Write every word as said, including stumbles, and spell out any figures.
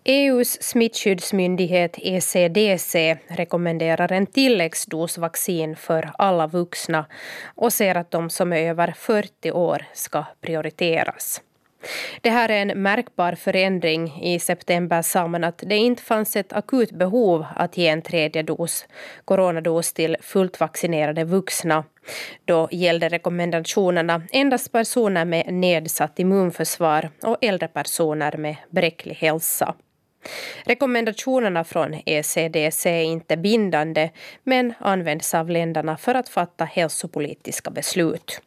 E U:s smittskyddsmyndighet E C D C rekommenderar en tilläggsdos vaccin för alla vuxna och säger att de som är över fyrtio år ska prioriteras. Det här är en märkbar förändring. I september sa man att det inte fanns ett akut behov att ge en tredje dos, coronados till fullt vaccinerade vuxna. Då gällde rekommendationerna endast personer med nedsatt immunförsvar och äldre personer med bräcklig hälsa. Rekommendationerna från E C D C är inte bindande men används av länderna för att fatta hälsopolitiska beslut.